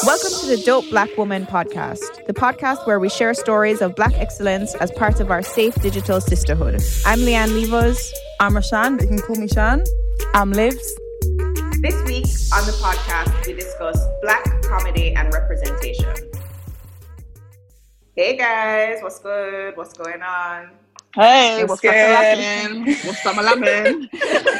Welcome to the Dope Black Woman podcast, the podcast where we share stories of Black excellence as part of our safe digital sisterhood. I'm Leanne Levos. I'm Rashan, you can call me Shan. I'm Livs. This week on the podcast, we discuss Black comedy and representation. Hey guys, what's good? What's going on? Hey, what's good? What's summer lemon?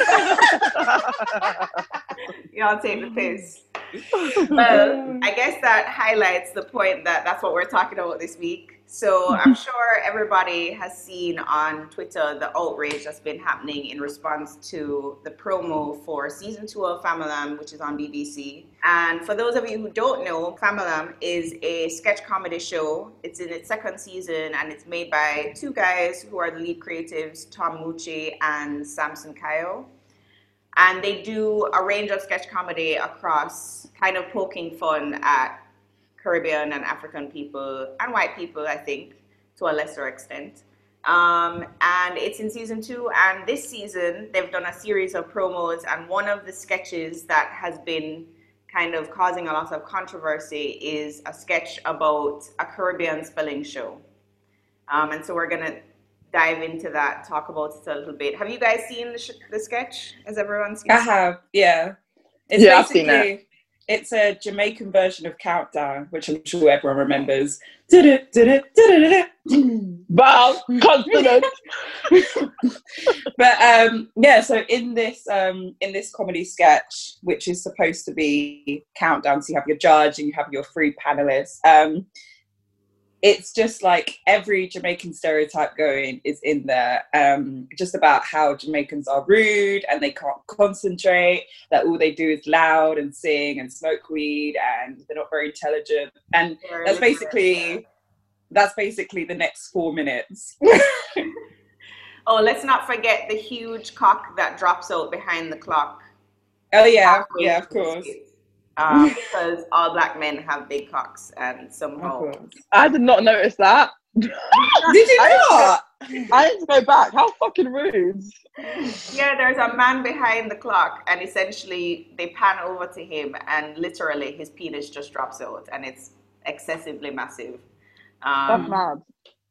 Y'all take the piss. Well, I guess that highlights the point that that's what we're talking about this week. So I'm sure everybody has seen on Twitter the outrage that's been happening in response to the promo for season 2 of Famalam, which is on BBC. And for those of you who don't know, Famalam is a sketch comedy show. It's in its second season and it's made by two guys who are the lead creatives, Tom Mucci and Samson Kayo. And they do a range of sketch comedy across kind of poking fun at Caribbean and African people and white people, I think, to a lesser extent. And it's in season 2. And this season, they've done a series of promos. And one of the sketches that has been kind of causing a lot of controversy is a sketch about a Caribbean spelling show. And so we're going to dive into that, talk about it a little bit. Have you guys seen the sketch? Has everyone seen it? I have, yeah. It's I've seen it. It's a Jamaican version of Countdown, which I'm sure everyone remembers. Wow, confident. But yeah, so in this comedy sketch, which is supposed to be Countdown, so you have your judge and you have your 3 panelists. It's just like every Jamaican stereotype going is in there, just about how Jamaicans are rude and they can't concentrate, that all they do is loud and sing and smoke weed and they're not very intelligent. And that's basically the next 4 minutes. Oh, let's not forget the huge cock that drops out behind the clock. Oh yeah, yeah, of course. Because all Black men have big cocks and somehow... I did not notice that. Did you not? I need to go back. How fucking rude. Yeah, there's a man behind the clock and essentially they pan over to him and literally his penis just drops out and it's excessively massive. That's mad.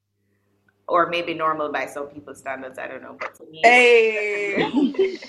Or maybe normal by some people's standards, I don't know. But to me, Hey!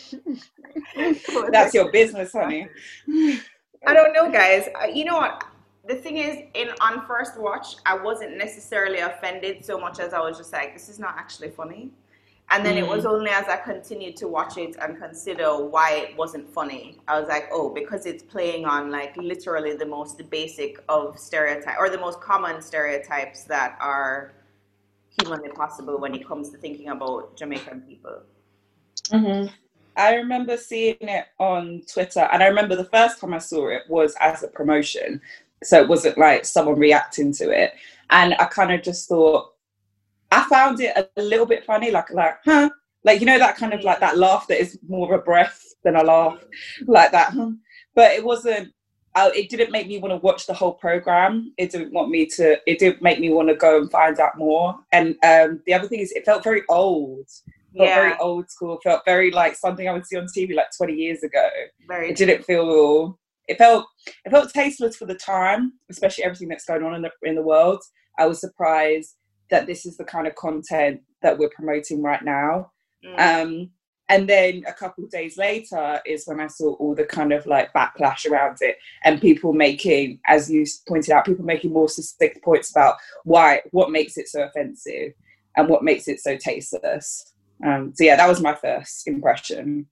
That's your business, honey. I don't know, guys. You know what? The thing is, on first watch, I wasn't necessarily offended so much as I was just like, this is not actually funny. And then it was only as I continued to watch it and consider why it wasn't funny, I was like, oh, because it's playing on like literally the most basic of stereotypes or the most common stereotypes that are humanly possible when it comes to thinking about Jamaican people. Mm-hmm. I remember seeing it on Twitter, and I remember the first time I saw it was as a promotion, so it wasn't like someone reacting to it, and I kind of just thought, I found it a little bit funny, like huh, like, you know, that kind of like that laugh that is more of a breath than a laugh, like that, but it wasn't, it didn't make me want to watch the whole program. It didn't make me want to go and find out more. And the other thing is, it felt very old. Felt very old school. Felt very like something I would see on TV like 20 years ago. It didn't feel. It felt tasteless for the time, especially everything that's going on in the world. I was surprised that this is the kind of content that we're promoting right now. And then a couple of days later is when I saw all the kind of like backlash around it and people making, as you pointed out, people making more succinct points about what makes it so offensive and what makes it so tasteless. So yeah, that was my first impression.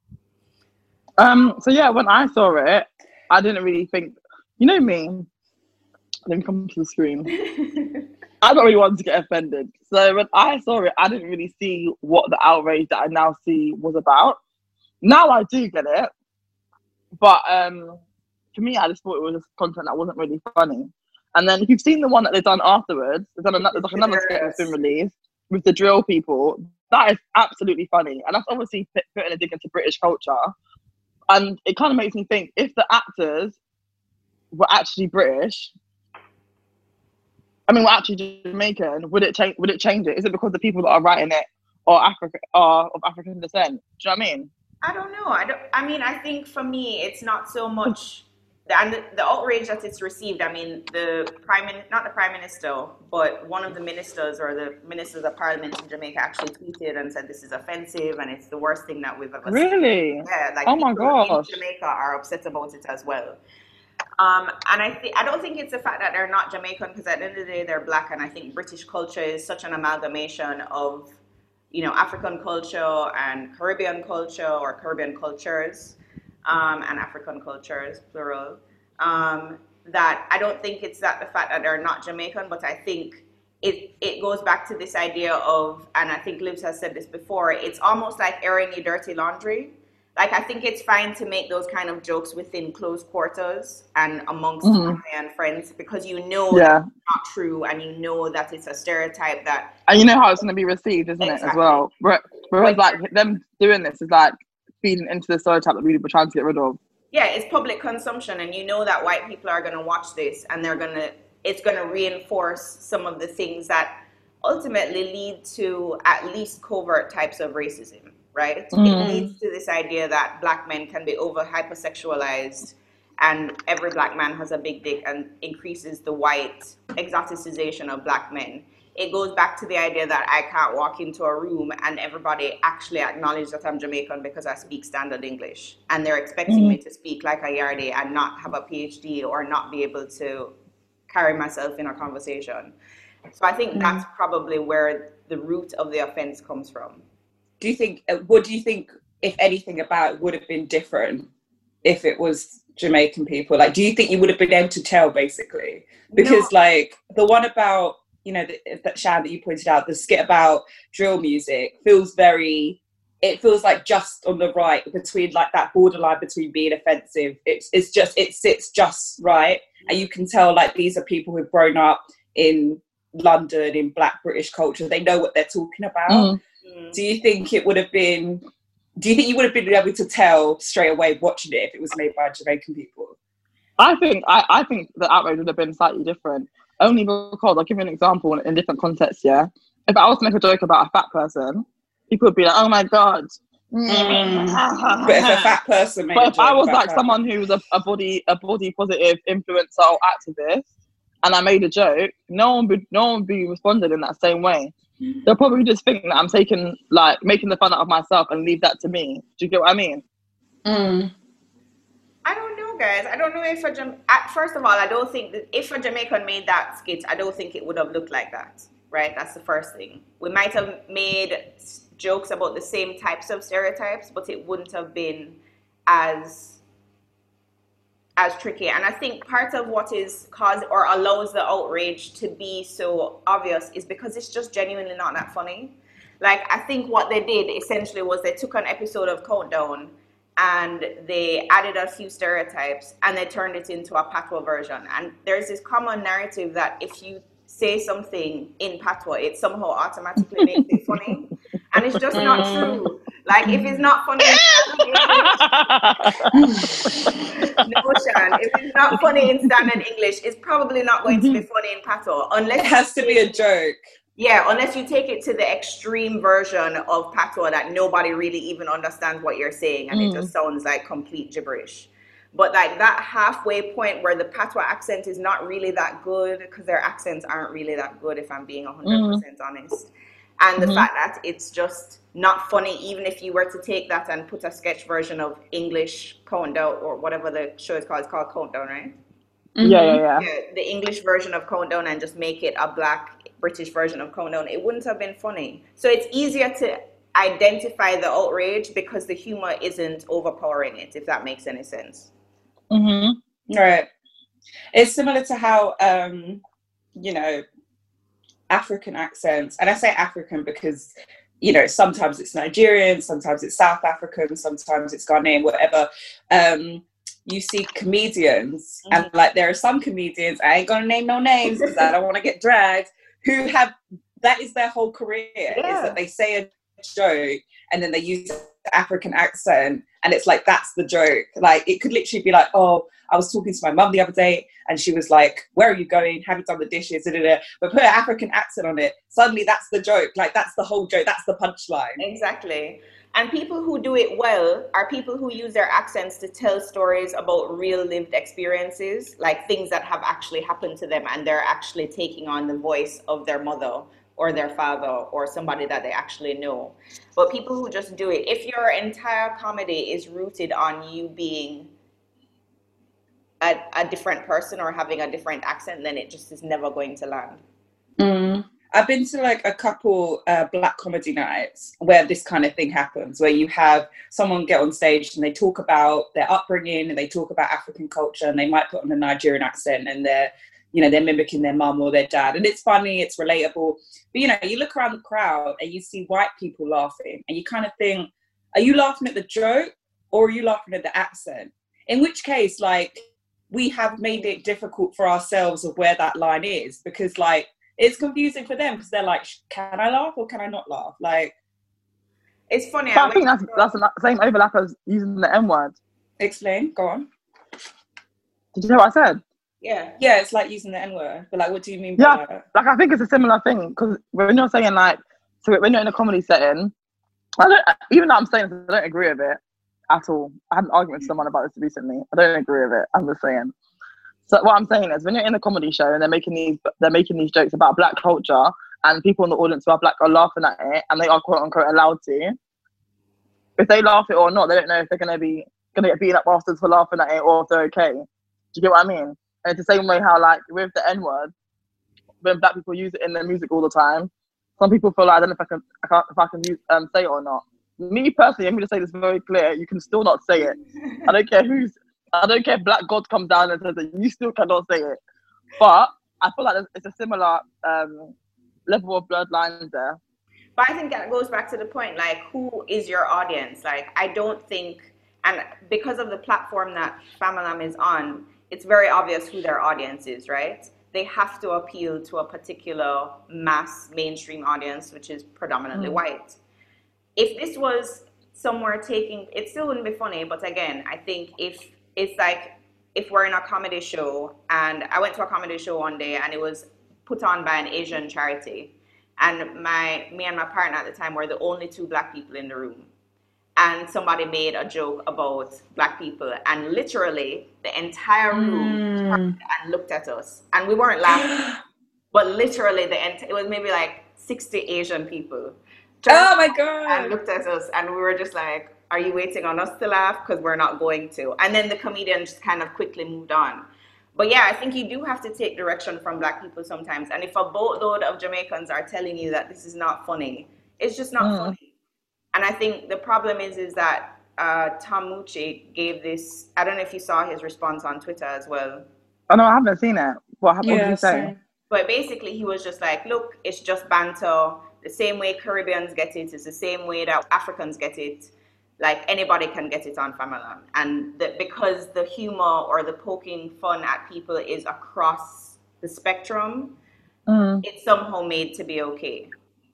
So yeah, when I saw it, I didn't really think, you know me, let me come to the screen. I don't really want to get offended. So when I saw it, I didn't really see what the outrage that I now see was about. Now I do get it. But for me, I just thought it was just content that wasn't really funny. And then if you've seen the one that they've done afterwards, there's another sketch that's been released with the drill people. That is absolutely funny. And that's obviously putting a dig into British culture. And it kind of makes me think, if the actors were actually British, we're actually Jamaican, would it change it? Is it because the people that are writing it are of African descent? Do you know what I mean? I don't know. I think for me, it's not so much the outrage that it's received, I mean, not the prime minister, but one of the ministers or the ministers of parliament in Jamaica actually tweeted and said this is offensive and it's the worst thing that we've ever seen. Really? Yeah, like oh my gosh. in Jamaica are upset about it as well. And I don't think it's the fact that they're not Jamaican, because at the end of the day they're Black, and I think British culture is such an amalgamation of, you know, African culture and Caribbean culture, or Caribbean cultures. And African cultures, plural, that I don't think it's that the fact that they're not Jamaican, but I think it goes back to this idea of, and I think Livs has said this before, it's almost like airing your dirty laundry. Like, I think it's fine to make those kind of jokes within close quarters and amongst family and friends, because you know that's not true, and you know that it's a stereotype that... And you know how it's going to be received, isn't it, as well? Whereas, like, them doing this is like feeding into the stereotype that we were trying to get rid of. Yeah, it's public consumption, and you know that white people are going to watch this, and it's going to reinforce some of the things that ultimately lead to at least covert types of racism, right? It leads to this idea that Black men can be over hypersexualized, and every Black man has a big dick, and increases the white exoticization of Black men. It goes back to the idea that I can't walk into a room and everybody actually acknowledge that I'm Jamaican because I speak standard English. And they're expecting me to speak like a Yardie and not have a PhD or not be able to carry myself in a conversation. So I think that's probably where the root of the offense comes from. What do you think, if anything, about it would have been different if it was Jamaican people? Like, do you think you would have been able to tell, basically? Because, like, the one about... you know, that Shan that you pointed out, the skit about drill music feels like just on the right, between like that borderline between being offensive. It sits just right. And you can tell like these are people who've grown up in London, in Black British culture. They know what they're talking about. Do you think you would have been able to tell straight away watching it if it was made by Jamaican people? I think the outrage would have been slightly different. Only because, I'll give you an example in different contexts, yeah? If I was to make a joke about a fat person, people would be like, oh my God. But if a fat person made But a if joke I was about like someone who was a body positive influencer or activist, and I made a joke, no one would be responding in that same way. They'll probably just think that I'm making the fun out of myself and leave that to me. Do you get what I mean? I don't know, guys. I don't know if first of all, I don't think that if a Jamaican made that skit, I don't think it would have looked like that, right? That's the first thing. We might have made jokes about the same types of stereotypes, but it wouldn't have been as tricky. And I think part of what is caused or allows the outrage to be so obvious is because it's just genuinely not that funny. Like, I think what they did essentially was they took an episode of Countdown and they added a few stereotypes and they turned it into a patois version. And there's this common narrative that if you say something in patois, it somehow automatically makes it funny. And it's just not true. Like, if it's not funny in if it's not funny in standard English, it's probably not going to be funny in patois. Unless it has to be a joke. Yeah, unless you take it to the extreme version of patois that nobody really even understands what you're saying and it just sounds like complete gibberish. But like that halfway point where the patois accent is not really that good, because their accents aren't really that good, if I'm being 100% honest. And the fact that it's just not funny, even if you were to take that and put a sketch version of English Countdown, or whatever the show is called. It's called Countdown, right? Yeah. The English version of Countdown, and just make it a Black British version of Countdown, it wouldn't have been funny. So it's easier to identify the outrage because the humor isn't overpowering it, if that makes any sense. Right. It's similar to how African accents, and I say African because sometimes it's Nigerian, sometimes it's South African, sometimes it's Ghanaian, whatever. You see comedians, and like there are some comedians, I ain't gonna name no names because I don't want to get dragged, who have, that is their whole career, is that they say a joke and then they use the African accent, and it's like, that's the joke. Like, it could literally be like, oh, I was talking to my mum the other day and she was like, where are you going? Have you done the dishes? But put an African accent on it. Suddenly that's the joke. Like, that's the whole joke. That's the punchline. Exactly. And people who do it well are people who use their accents to tell stories about real lived experiences, like things that have actually happened to them, and they're actually taking on the voice of their mother or their father or somebody that they actually know. But people who just do it, if your entire comedy is rooted on you being a different person or having a different accent, then it just is never going to land. I've been to like a couple black comedy nights where this kind of thing happens, where you have someone get on stage and they talk about their upbringing and they talk about African culture, and they might put on a Nigerian accent, and they're mimicking their mum or their dad, and it's funny, it's relatable. But you look around the crowd and you see white people laughing, and you kind of think, are you laughing at the joke or are you laughing at the accent? In which case, like, we have made it difficult for ourselves of where that line is, because like, it's confusing for them because they're like, can I laugh or can I not laugh? Like, it's funny. But I think that's the same overlap as using the N word. Explain. Go on. Did you hear what I said? Yeah, it's like using the N word. But like, what do you mean by that? Like I think it's a similar thing, because when you're saying like, so when you're in a comedy setting, even though I'm saying this, I don't agree with it at all. I had an argument with someone about this recently. I don't agree with it. I'm just saying. So what I'm saying is, when you're in a comedy show and they're making these jokes about black culture, and people in the audience who are black are laughing at it, and they are quote unquote allowed to, if they laugh it or not, they don't know if they're gonna get beaten up afterwards for laughing at it, or if they're okay. Do you get what I mean? And it's the same way how, like, with the N word, when black people use it in their music all the time, some people feel like, I don't know if I can use say it or not. Me personally, I'm going to say this very clear: you can still not say it. I don't care if Black God comes down and says it, you still cannot say it. But I feel like it's a similar level of blurred lines there. But I think that goes back to the point, like, who is your audience? Like, I don't think, and because of the platform that Famalam is on, it's very obvious who their audience is, right? They have to appeal to a particular mass mainstream audience, which is predominantly white. If this was somewhere it still wouldn't be funny. But again, I think if it's like, if we're in a comedy show, and I went to a comedy show one day and it was put on by an Asian charity, and me and my partner at the time were the only two black people in the room, and somebody made a joke about black people, and literally the entire room turned and looked at us, and we weren't laughing, but literally it was maybe like 60 Asian people. Oh my God. And looked at us, and we were just like, are you waiting on us to laugh? Because we're not going to. And then the comedian just kind of quickly moved on. But yeah, I think you do have to take direction from black people sometimes. And if a boatload of Jamaicans are telling you that this is not funny, it's just not funny. And I think the problem is that Tom Mucci gave this, I don't know if you saw his response on Twitter as well. Oh no, I haven't seen it. What did he say? But basically he was just like, look, it's just banter. The same way Caribbeans get it is the same way that Africans get it. Like, anybody can get it on Famalam. And because the humor or the poking fun at people is across the spectrum, it's somehow made to be okay.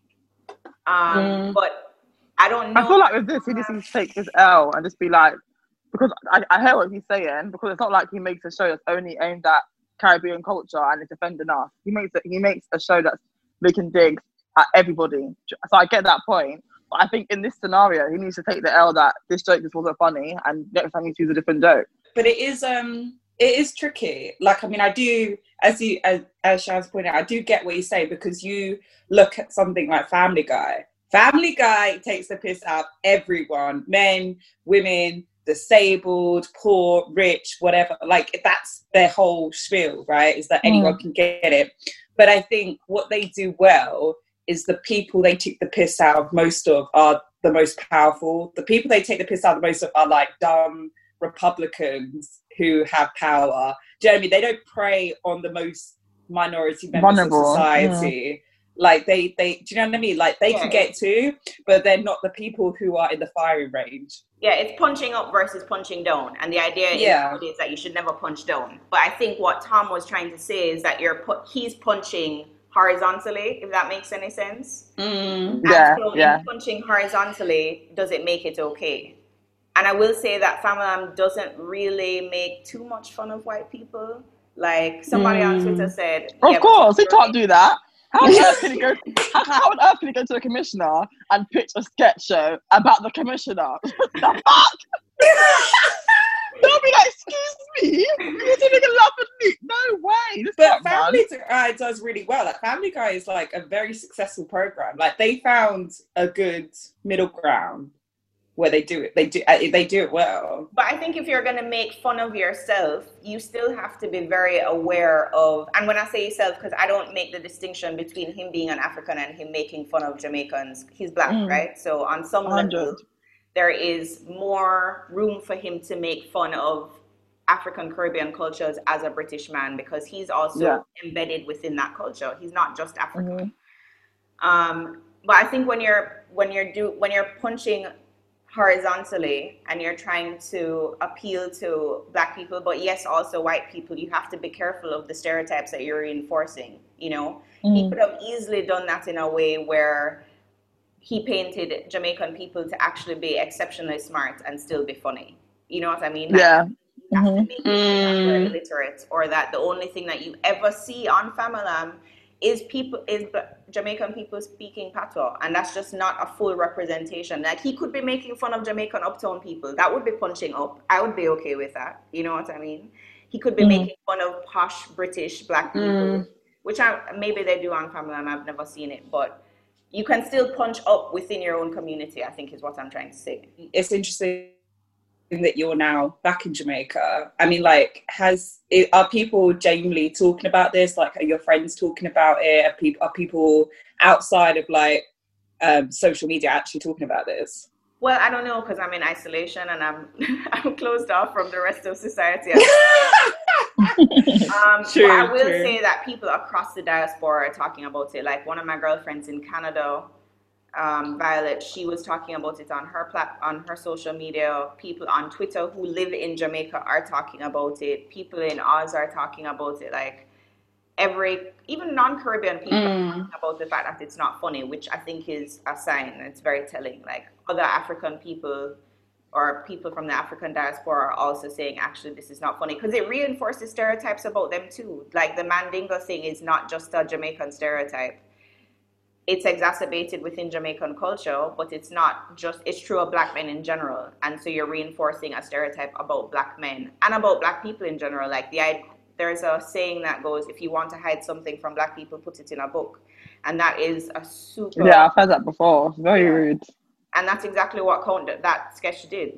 But I don't know. I feel like with this, he just needs to take his L and just be like, because I hear what he's saying, because it's not like he makes a show that's only aimed at Caribbean culture and it's offending us. He makes a show that's making digs at everybody. So I get that point. But I think in this scenario, he needs to take the L that this joke just wasn't funny, and next time he chooses a different joke. But it is tricky. Like, I mean, I do, as Shaz pointed out, I do get what you say, because you look at something like Family Guy. Family Guy takes the piss out of everyone, men, women, disabled, poor, rich, whatever. Like, that's their whole spiel, right? Is that anyone can get it. But I think what they do well is the people they take the piss out of most of are the most powerful. The people they take the piss out of the most of are like dumb Republicans who have power. Do you know what I mean? They don't prey on the most minority members of society. Like they do you know what I mean? Like, they can get to, but they're not the people who are in the firing range. Yeah, it's punching up versus punching down. And the idea is that you should never punch down. But I think what Tom was trying to say is that he's punching horizontally, if that makes any sense. In punching horizontally, does it make it okay? And I will say that Famalam doesn't really make too much fun of white people. Like, somebody on Twitter said, of course, he can't do that. How on earth can you go? How on earth can you go to a commissioner and pitch a sketch show about the commissioner? The fuck? They'll be like, excuse me, you're doing a love and leak. No way. But Family Guy does really well. Like Family Guy is like a very successful program. Like they found a good middle ground where they do it. They do it well. But I think if you're going to make fun of yourself, you still have to be very aware of, and when I say yourself, because I don't make the distinction between him being an African and him making fun of Jamaicans. He's black, right? So on some level, there is more room for him to make fun of African Caribbean cultures as a British man, because he's also embedded within that culture. He's not just African. But I think when you're punching horizontally and you're trying to appeal to black people, but yes, also white people, you have to be careful of the stereotypes that you're reinforcing. You know, he could have easily done that in a way where he painted Jamaican people to actually be exceptionally smart and still be funny. You know what I mean? Like, you have to make it that we're illiterate, or that the only thing that you ever see on Famalam is Jamaican people speaking patois, and that's just not a full representation. Like, he could be making fun of Jamaican uptown people. That would be punching up. I would be okay with that. You know what I mean? He could be making fun of posh British black people, which maybe they do on Famalam. I've never seen it, but you can still punch up within your own community, I think is what I'm trying to say. It's interesting that you're now back in Jamaica. I mean, like, are people genuinely talking about this? Like, are your friends talking about it? Are people outside of like social media actually talking about this? Well, I don't know, because I'm in isolation and I'm closed off from the rest of society. True, but I will say that people across the diaspora are talking about it. Like one of my girlfriends in Canada, Violet, she was talking about it on her social media. People on Twitter who live in Jamaica are talking about it. People in Oz are talking about it. Like even non-Caribbean people are talking about the fact that it's not funny, which I think is a sign. It's very telling. Like other African people or people from the African diaspora are also saying, actually, this is not funny, because it reinforces stereotypes about them too. Like the Mandingo thing is not just a Jamaican stereotype. It's exacerbated within Jamaican culture, but it's true of black men in general. And so you're reinforcing a stereotype about black men and about black people in general. Like there's a saying that goes, if you want to hide something from black people, put it in a book. And that is a super... Yeah, I've heard that before. It's very rude. And that's exactly what that sketch did.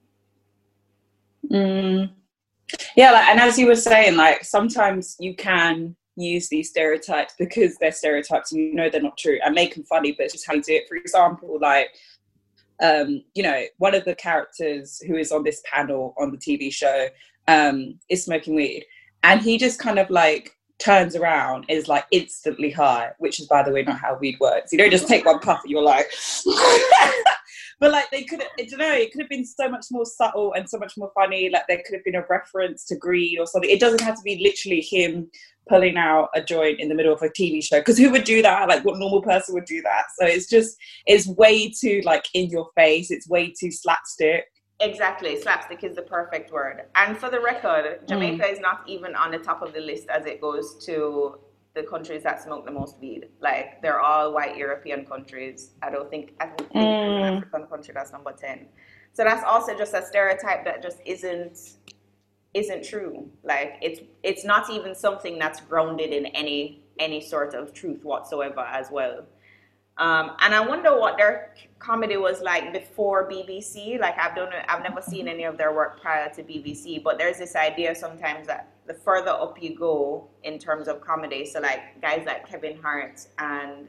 Yeah, like, and as you were saying, like, sometimes you can use these stereotypes because they're stereotypes and you know they're not true, and make them funny, but it's just how you do it. For example, like, you know, one of the characters who is on this panel on the TV show is smoking weed, and he just kind of like turns around and is like instantly high, which is, by the way, not how weed works. You don't just take one puff and you're like but like they could, I don't know, it could have been so much more subtle and so much more funny. Like there could have been a reference to greed or something. It doesn't have to be literally him pulling out a joint in the middle of a TV show, because who would do that? Like what normal person would do that? So it's way too like in your face. It's way too slapstick. Exactly. Slapstick is the perfect word. And for the record, Jamaica is not even on the top of the list as it goes to the countries that smoke the most weed. Like, they're all white European countries. I don't think there's an African country that's number 10. So that's also just a stereotype that just isn't true. Like, it's not even something that's grounded in any sort of truth whatsoever as well. And I wonder what their comedy was like before BBC. Like, I've never seen any of their work prior to BBC, but there's this idea sometimes that the further up you go in terms of comedy, so like guys like Kevin Hart and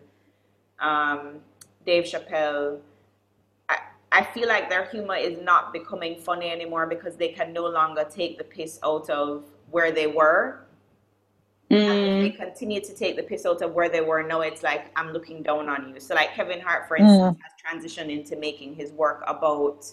Dave Chappelle, I feel like their humor is not becoming funny anymore because they can no longer take the piss out of where they were. And if they continue to take the piss out of where they were, now it's like, I'm looking down on you. So like Kevin Hart, for instance, has transitioned into making his work about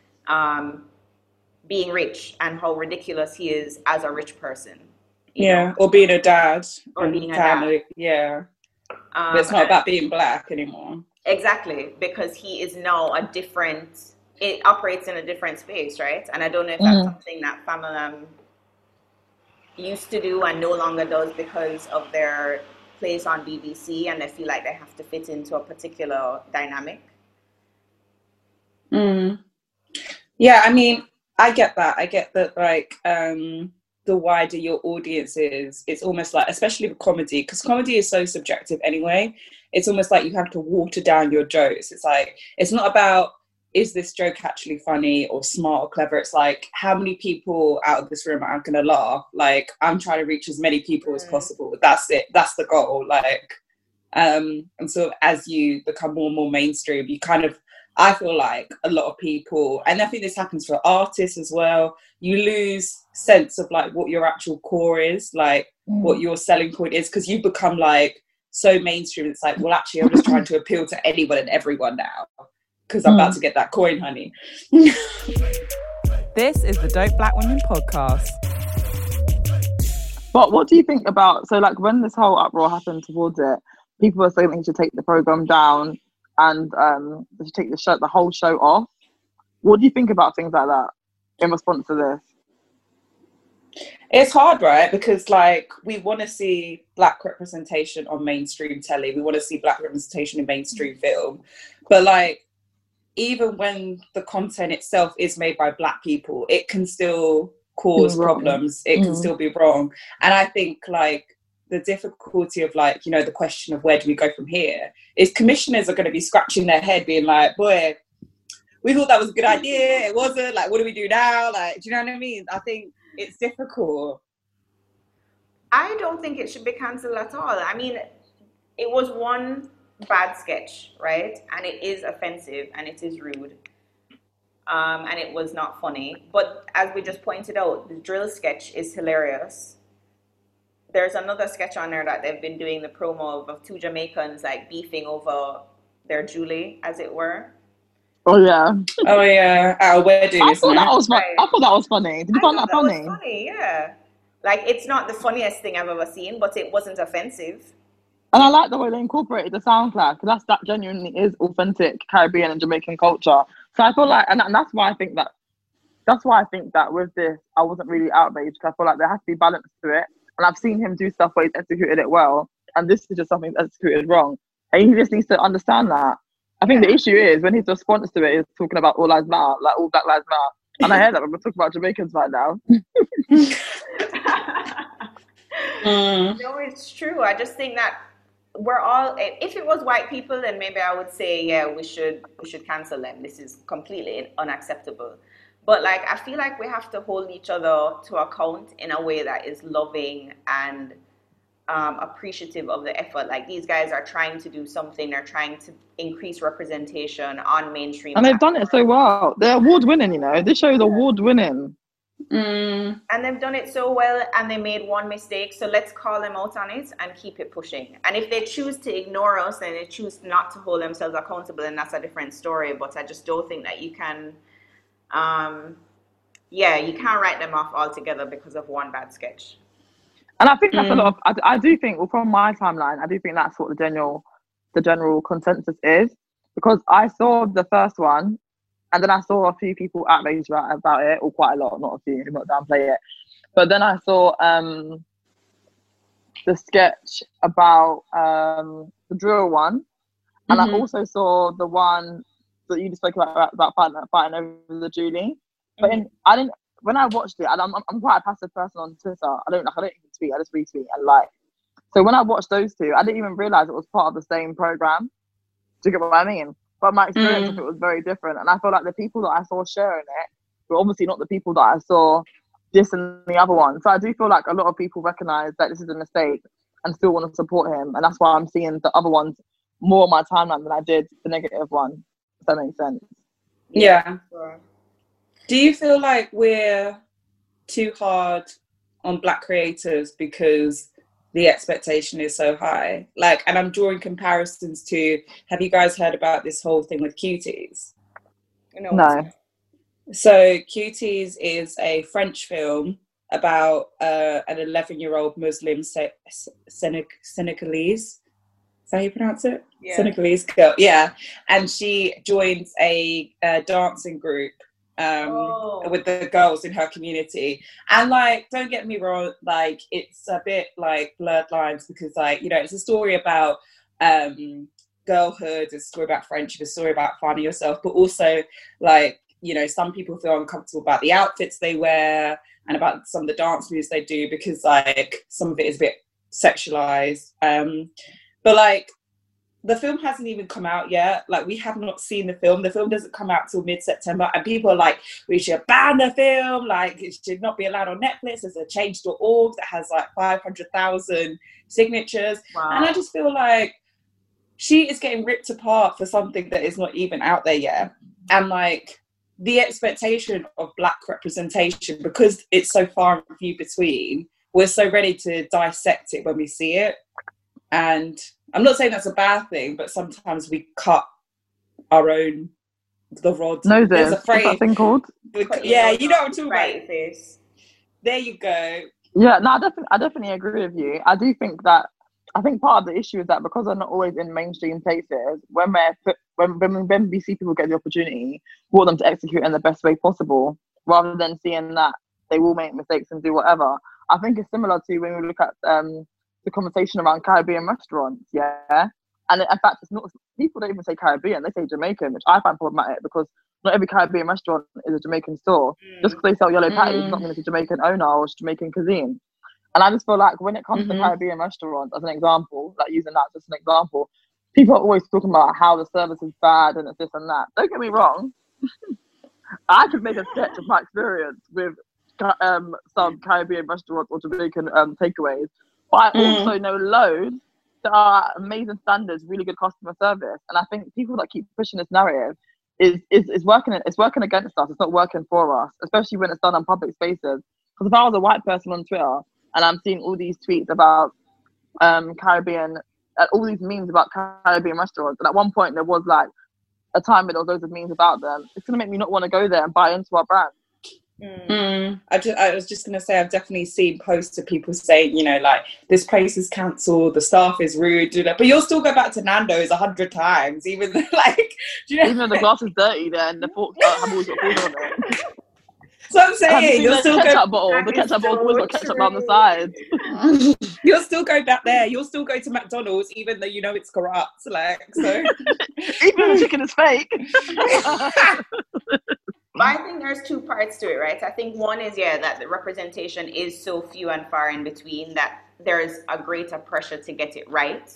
being rich and how ridiculous he is as a rich person. You know? Or being a dad. Or being a dad. Yeah. But it's not about being black anymore. Exactly, because he is now it operates in a different space, right? And I don't know if that's something that Famalam used to do and no longer does because of their place on BBC, and they feel like they have to fit into a particular dynamic. Yeah, I mean, I get that. I get that, like, the wider your audience is, it's almost like, especially with comedy, because comedy is so subjective anyway, it's almost like you have to water down your jokes. It's like, it's not about, is this joke actually funny or smart or clever? It's like, how many people out of this room are going to laugh? Like, I'm trying to reach as many people as possible. That's it. That's the goal. Like, and so as you become more and more mainstream, you kind of, I feel like a lot of people, and I think this happens for artists as well, you lose sense of like what your actual core is, like what your selling point is, because you become like so mainstream. It's like, well, actually, I'm just trying to appeal to anyone and everyone now because I'm about to get that coin, honey. This is the Dope Black Women podcast. But what do you think about, so like when this whole uproar happened towards it, people were saying they should take the program down and they should take the whole show off. What do you think about things like that in response to this? It's hard, right? Because like we want to see Black representation on mainstream telly. We want to see Black representation in mainstream film. But like, even when the content itself is made by Black people, it can still cause problems. It can still be wrong. And I think like the difficulty of like, you know, the question of where do we go from here is commissioners are going to be scratching their head being like, boy, we thought that was a good idea. It wasn't. Like, what do we do now? Like, do you know what I mean? I think it's difficult. I don't think it should be cancelled at all. I mean, it was one bad sketch, right? And it is offensive and it is rude. And it was not funny. But as we just pointed out, the drill sketch is hilarious. There's another sketch on there that they've been doing the promo of two Jamaicans like beefing over their Julie, as it were. Oh yeah. Oh yeah. Our wedding. I thought that was funny. Did you find that funny? That was funny, yeah. Like, it's not the funniest thing I've ever seen, but it wasn't offensive. And I like the way they incorporated the sound clash, because that genuinely is authentic Caribbean and Jamaican culture. So I feel like, and that's why I think that with this, I wasn't really outraged, because I feel like there has to be balance to it. And I've seen him do stuff where he's executed it well, and this is just something that's executed wrong. And he just needs to understand that. I think the issue is when his response to it is talking about all lives matter, like all Black lives matter. And I hear that, but we're talking about Jamaicans right now. No, it's true. I just think that we're all, if it was white people, then maybe I would say, yeah, we should cancel them. This is completely unacceptable. But like, I feel like we have to hold each other to account in a way that is loving and appreciative of the effort. Like, these guys are trying to do something. They're trying to increase representation on mainstream. And they've done it so well. They're award-winning, you know. This show is award-winning. And they've done it so well, and they made one mistake. So let's call them out on it and keep it pushing. And if they choose to ignore us and they choose not to hold themselves accountable, then that's a different story. But I just don't think that you can, you can't write them off altogether because of one bad sketch. And I think that's a lot of, I do think, well, from my timeline, I do think that's what the general consensus is, because I saw the first one, and then I saw a few people outraged about it, or quite a lot, not a few, not downplay it. But then I saw the sketch about the drill one, and I also saw the one that you just spoke about fighting over the Julie. But when I watched it, and I'm quite a passive person on Twitter. I don't even tweet. I just retweet and like. So when I watched those two, I didn't even realize it was part of the same program. Do you get what I mean? But my experience of it was very different, and I feel like the people that I saw sharing it were obviously not the people that I saw dissing the other one. So I do feel like a lot of people recognise that this is a mistake and still want to support him, and that's why I'm seeing the other ones more on my timeline than I did the negative one. If that makes sense. Yeah. Do you feel like we're too hard on Black creators because the expectation is so high? Like, and I'm drawing comparisons to, have you guys heard about this whole thing with Cuties? No. So Cuties is a French film about an 11-year-old Muslim Senegalese. Is that how you pronounce it? Yeah. Senegalese girl. Yeah. And she joins a dancing group with the girls in her community. And like, don't get me wrong, like it's a bit like blurred lines because like, you know, it's a story about girlhood, it's a story about friendship, it's a story about finding yourself, but also like, you know, some people feel uncomfortable about the outfits they wear and about some of the dance moves they do because like some of it is a bit sexualized. But like the film hasn't even come out yet. Like we have not seen the film. The film doesn't come out till mid-September, and people are like, we should ban the film. Like it should not be allowed on Netflix. There's a change.org that has like 500,000 signatures. Wow. And I just feel like she is getting ripped apart for something that is not even out there yet. And like the expectation of Black representation, because it's so far and few between, we're so ready to dissect it when we see it. And I'm not saying that's a bad thing, but sometimes we cut our own, the rod. No, there's a phrase. What's that thing called? Yeah, you know what I'm talking right about. face. There you go. Yeah, no, I definitely agree with you. I do think that, I think part of the issue is that because they're not always in mainstream places, when we see people get the opportunity, we want them to execute in the best way possible, rather than seeing that they will make mistakes and do whatever. I think it's similar to when we look at the conversation around Caribbean restaurants, yeah? And in fact, it's not, people don't even say Caribbean, they say Jamaican, which I find problematic because not every Caribbean restaurant is a Jamaican store. Just because they sell yellow patties, it's not mean it's a Jamaican owner or it's Jamaican cuisine. And I just feel like when it comes to Caribbean restaurants, as an example, like using that as an example, people are always talking about how the service is bad and it's this and that. Don't get me wrong. I could make a sketch of my experience with some Caribbean restaurants or Jamaican takeaways. But I also know loads that are amazing standards, really good customer service. And I think people that keep pushing this narrative is working against us. It's not working for us, especially when it's done on public spaces. Because if I was a white person on Twitter and I'm seeing all these tweets about Caribbean, all these memes about Caribbean restaurants, and at one point there was like a time when there was loads of memes about them, it's going to make me not want to go there and buy into our brand. I was just going to say, I've definitely seen posts of people saying, you know, like, this place is cancelled, the staff is rude, but you'll still go back to Nando's 100 times, even like, do you know? Even though the glass is dirty there and the forks have always got food on it. So I'm saying, you'll still ketchup bottle. The ketchup bottle always got ketchup down the side. You'll still go back there. You'll still go to McDonald's, even though you know it's corrupt. Like, so even the chicken is fake. But I think there's two parts to it, right? I think one is, that the representation is so few and far in between that there's a greater pressure to get it right.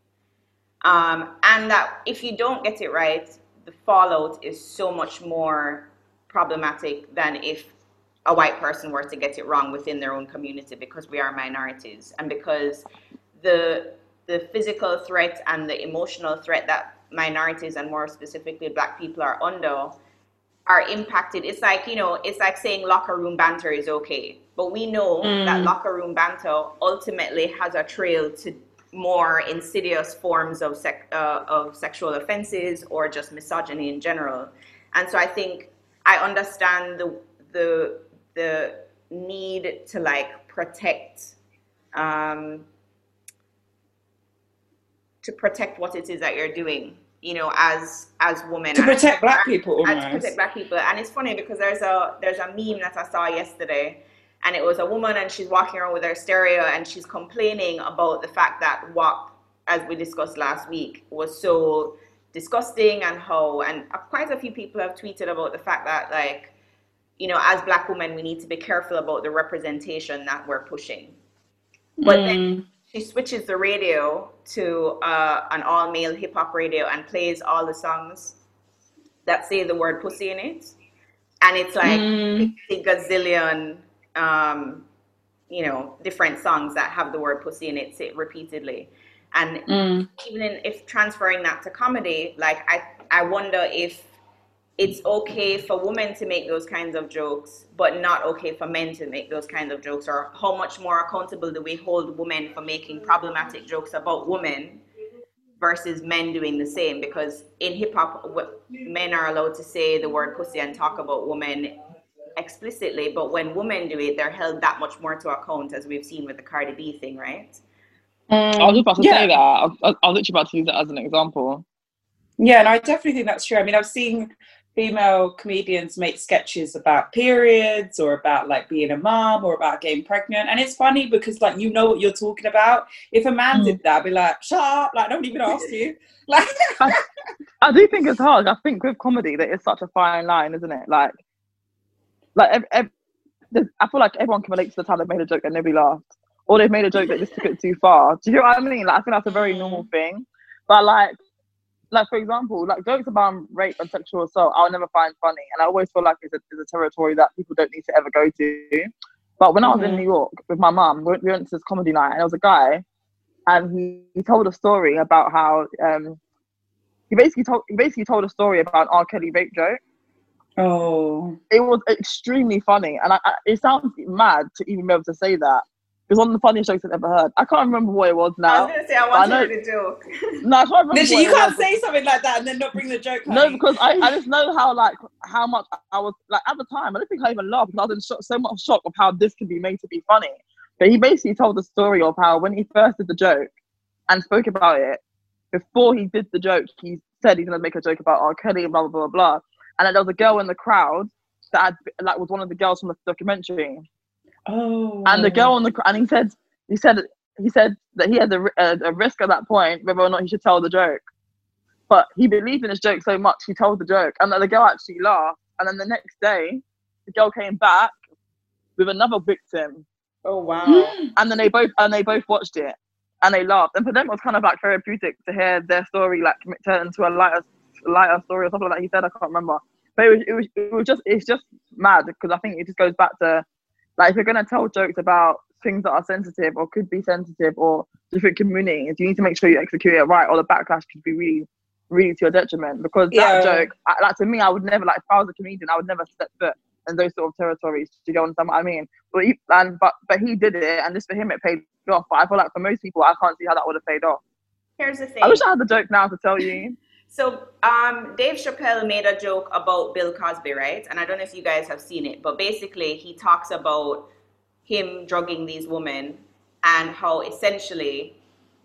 And that if you don't get it right, the fallout is so much more problematic than if a white person were to get it wrong within their own community, because we are minorities and because the physical threat and the emotional threat that minorities and more specifically Black people are under are impacted. It's like, you know, it's like saying locker room banter is okay, but we know that locker room banter ultimately has a trail to more insidious forms of sexual offenses or just misogyny in general. And so I think I understand the need to like protect what it is that you're doing, you know, as women, to protect Black people, and to protect Black people. And it's funny because there's a meme that I saw yesterday, and it was a woman and she's walking around with her stereo and she's complaining about the fact that WAP, as we discussed last week, was so disgusting, and quite a few people have tweeted about the fact that, like, you know, as Black women, we need to be careful about the representation that we're pushing. But then she switches the radio to an all-male hip-hop radio and plays all the songs that say the word pussy in it. And it's like 50 gazillion, you know, different songs that have the word pussy in it, say it repeatedly. And even if transferring that to comedy, like, I wonder if it's okay for women to make those kinds of jokes, but not okay for men to make those kinds of jokes, or how much more accountable do we hold women for making problematic jokes about women versus men doing the same? Because in hip hop, men are allowed to say the word pussy and talk about women explicitly, but when women do it, they're held that much more to account, as we've seen with the Cardi B thing, right? I was just about to say that. I was literally about to use that as an example. Yeah, and I definitely think that's true. I mean, I've seen female comedians make sketches about periods or about like being a mom or about getting pregnant, and it's funny because like you know what you're talking about. If a man did that, I'd be like, shut up, like don't even ask you. Like I do think it's hard. I think with comedy there is such a fine line, isn't it? Like I feel like everyone can relate to the time they've made a joke and nobody laughed, or they've made a joke that just took it too far. Do you know what I mean? Like I think that's a very normal thing. But like for example, like jokes about rape and sexual assault, I'll never find funny, and I always feel like it's a territory that people don't need to ever go to. But when I was in New York with my mum, we went to this comedy night, and there was a guy, and he told a story about how he basically told a story about an R. Kelly rape joke. Oh, it was extremely funny, and it sounds mad to even be able to say that. It was one of the funniest jokes I've ever heard. I can't remember what it was now. I was going to say, I want to hear the joke. No, I can't remember. Literally, you can't say something like that and then not bring the joke home. No, because I just know how much I was, like, at the time, I don't think I even laughed because I was in so much shock of how this could be made to be funny. But he basically told the story of how when he first did the joke and spoke about it, before he did the joke, he said he's going to make a joke about R. Kelly and blah, blah, blah, blah. And then there was a girl in the crowd that was one of the girls from the documentary. Oh. And the girl and he said that he had a risk at that point whether or not he should tell the joke. But he believed in his joke so much, he told the joke, and the girl actually laughed. And then the next day, the girl came back with another victim. Oh wow! And then they both watched it and they laughed. And for them, it was kind of like therapeutic to hear their story like turn into a lighter story or something like that. He said, I can't remember, but it's just mad because I think it just goes back to like if you're gonna tell jokes about things that are sensitive or could be sensitive or different communities, you need to make sure you execute it right, or the backlash could be really, really to your detriment. Because that joke, like to me, I would never, like if I was a comedian, I would never step foot in those sort of territories. Do you understand what I mean? But he did it, and just for him, it paid off. But I feel like for most people, I can't see how that would have paid off. Here's the thing. I wish I had the joke now to tell you. So Dave Chappelle made a joke about Bill Cosby, right? And I don't know if you guys have seen it, but basically he talks about him drugging these women and how essentially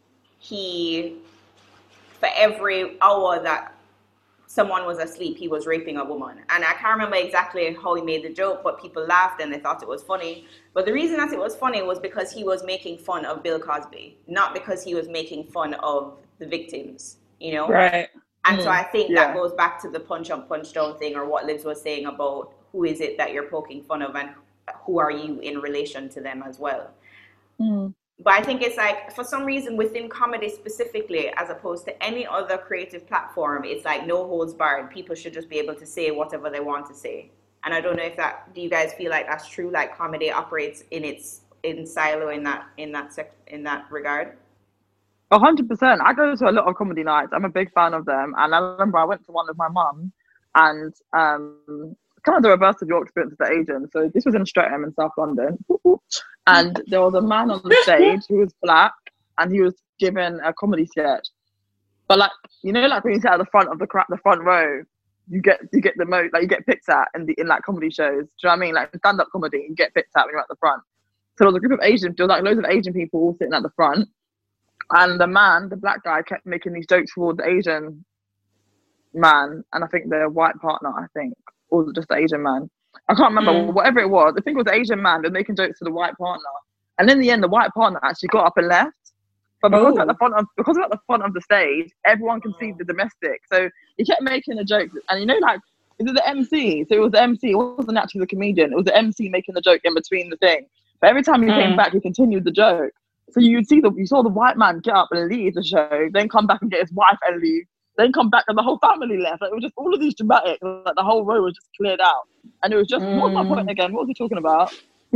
he, for every hour that someone was asleep, he was raping a woman. And I can't remember exactly how he made the joke, but people laughed and they thought it was funny. But the reason that it was funny was because he was making fun of Bill Cosby, not because he was making fun of the victims, you know? Right. And so I think that goes back to the punch up, punch down thing, or what Liz was saying about who is it that you're poking fun of and who are you in relation to them as well. But I think it's like, for some reason within comedy specifically, as opposed to any other creative platform, it's like no holds barred. People should just be able to say whatever they want to say. And I don't know if do you guys feel like that's true? Like comedy operates in silo in that regard? 100%. I go to a lot of comedy nights. I'm a big fan of them. And I remember I went to one with my mum, and kind of the reverse of your experience with the Asian. So this was in Streatham in South London. And there was a man on the stage who was black, and he was given a comedy sketch. But like, you know, like when you sit at the front of the front row, you get the most, like you get picked at in like comedy shows. Do you know what I mean? Like stand-up comedy, you get picked at when you're at the front. So there was a group of there was like loads of Asian people all sitting at the front. And the black guy kept making these jokes towards the Asian man, and I think their white partner, or just the Asian man. I can't remember, whatever it was. I think it was the Asian man, they're making jokes to the white partner. And in the end, the white partner actually got up and left. But because at the front of the stage, everyone can see the domestic. So he kept making a joke. And you know, like, is it the MC? So it was the MC, it wasn't actually the comedian. It was the MC making the joke in between the thing. But every time he came back, he continued the joke. So you saw the white man get up and leave the show, then come back and get his wife and leave, then come back and the whole family left. Like, it was just all of these dramatic, like the whole row was just cleared out. And it was just, what was my point again? What was he talking about?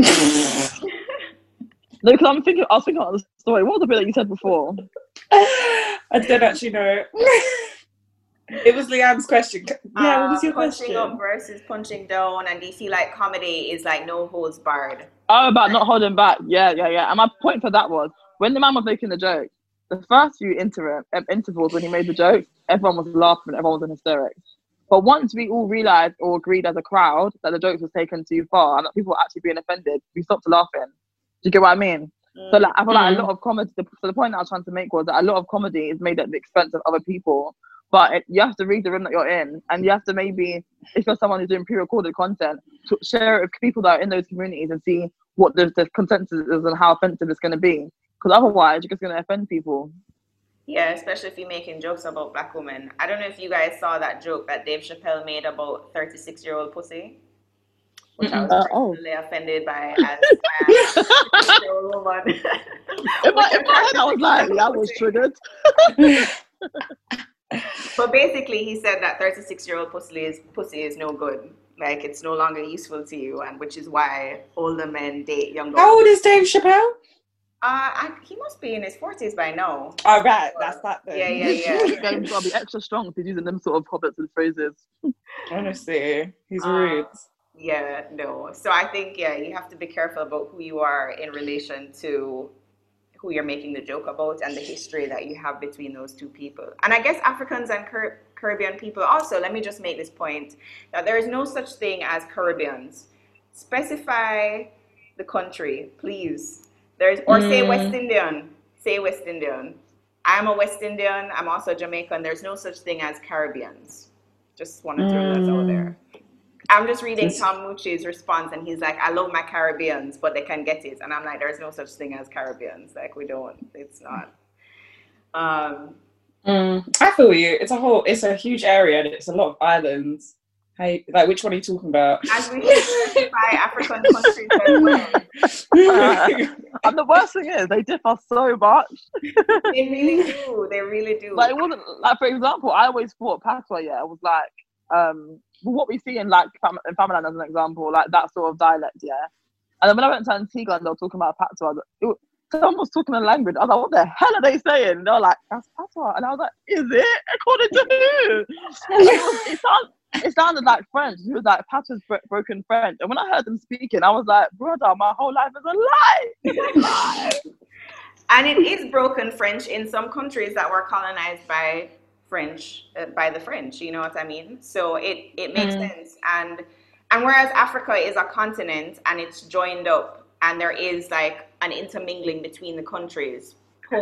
No, because I was thinking about the story. What was the bit that you said before? I don't actually know. It was Leanne's question. Yeah, what was your question? Punching up versus punching down, and do you see like comedy is like no holds barred? Oh, about not holding back. Yeah. And my point for that was, when the man was making the joke, the first few intervals when he made the joke, everyone was laughing, everyone was in hysterics. But once we all realised or agreed as a crowd that the jokes was taken too far and that people were actually being offended, we stopped laughing. Do you get what I mean? So like, I feel like a lot of comedy, so the point that I was trying to make was that a lot of comedy is made at the expense of other people, but you have to read the room that you're in, and you have to maybe, if you're someone who's doing pre-recorded content, to share it with people that are in those communities and see what the consensus is and how offensive it's going to be. Because otherwise, you're just going to offend people. Yeah, especially if you're making jokes about black women. I don't know if you guys saw that joke that Dave Chappelle made about 36-year-old pussy, which I was really offended by as a 36-year-old woman. In my head, I was like, I was triggered. But basically, he said that 36-year-old pussy is no good. Like, it's no longer useful to you, and which is why older men date younger. How old is Dave Chappelle? He must be in his 40s by now. Oh, right. That's that then. Yeah. He's got to be extra strong if he's using them sort of hobbits and phrases. Honestly, he's rude. Yeah, no. So I think, you have to be careful about who you are in relation to who you're making the joke about and the history that you have between those two people. And I guess Africans and Caribbean people also, let me just make this point, that there is no such thing as Caribbeans. Specify the country, please. Say West Indian. Say West Indian. I'm a West Indian. I'm also Jamaican. There's no such thing as Caribbeans. Just want to throw that out there. I'm just reading Tom Mucci's response, and he's like, I love my Caribbeans, but they can get it. And I'm like, there's no such thing as Caribbeans. Like, we don't. It's not. I feel you. It's a huge area, and it's a lot of islands. Hey, like, which one are you talking about? As we specify African countries as well. And the worst thing is, they differ so much. They really do. Like, it wasn't, like, for example, I always thought Patois, was like, what we see in, like, in Famaland as an example, like, that sort of dialect, And then when I went to Antigua and they were talking about Patois, someone was talking a language. I was like, what the hell are they saying? And they were like, that's Patois. And I was like, is it? According to who? It sounded like French. It was like Patois broken French. And when I heard them speaking, I was like, brother, my whole life is a lie. And it is broken French in some countries that were colonized by the French, you know what I mean? So it makes sense. And whereas Africa is a continent and it's joined up and there is like an intermingling between the countries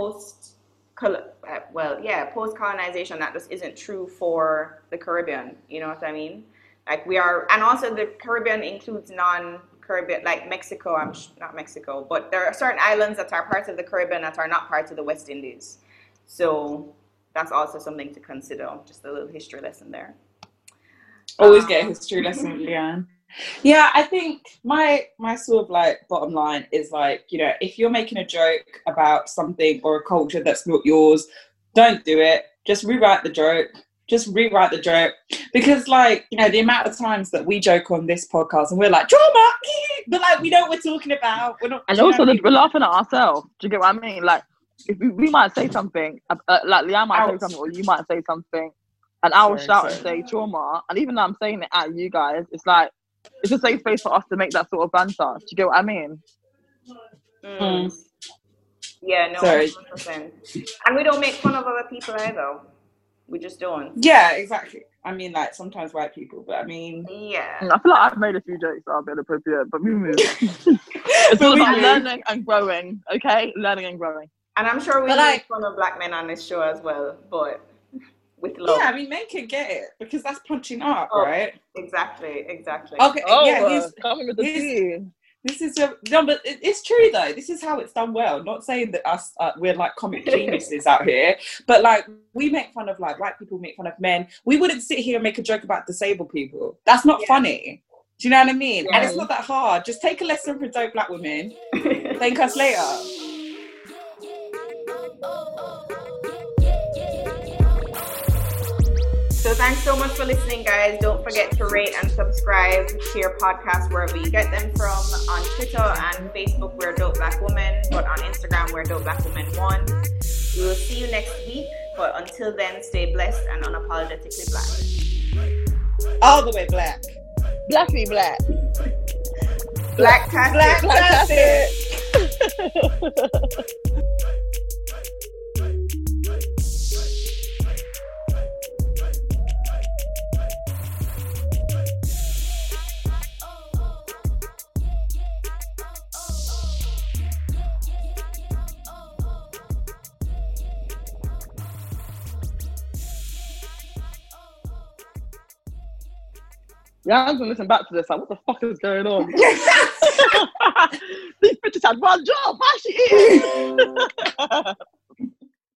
post-colonization, that just isn't true for the Caribbean, you know what I mean? Like and also the Caribbean includes non-Caribbean, like Mexico, not Mexico, but there are certain islands that are part of the Caribbean that are not part of the West Indies. So that's also something to consider, just a little history lesson there. Always get a history lesson, Leanne. Yeah, I think my sort of like bottom line is like, you know, if you're making a joke about something or a culture that's not yours, don't do it. Just rewrite the joke. Because, like, you know, the amount of times that we joke on this podcast and we're like, drama, but like, we know what we're talking about. We're not, and also we're laughing at ourselves. Do you get what I mean? Like, if we might say something, like Leanne might say something, or you might say something, and I will shout and say trauma. And even though I'm saying it at you guys, it's like, it's a safe space for us to make that sort of banter. Do you get what I mean? Yeah, no, 100%. And we don't make fun of other people either. We just don't. Yeah, exactly. I mean, like, sometimes white people, but I mean... Yeah. I feel like I've made a few jokes that are a bit inappropriate, but we move. It's all about learning and growing, okay? Learning and growing. And I'm sure we make fun of black men on this show as well, but... with love. Yeah, I mean, men can get it because that's punching up, right? Exactly. Okay, coming with the tea. This is but it's true though. This is how it's done well. Not saying that us we're like comic geniuses out here, but like we make fun of, like, white people make fun of men. We wouldn't sit here and make a joke about disabled people. That's not funny. Do you know what I mean? Yeah. And it's not that hard. Just take a lesson from dope black women. Thank us later. So thanks so much for listening, guys. Don't forget to rate and subscribe to your podcast wherever you get them from. On Twitter and Facebook, we're Dope Black Woman, but on Instagram, we're Dope Black Woman 1. We will see you next week, but until then, stay blessed and unapologetically black. All the way black. Blackly black. Black-tastic. Yeah, I'm gonna listen back to this. Like, what the fuck is going on? These bitches had one job. Why is she eating?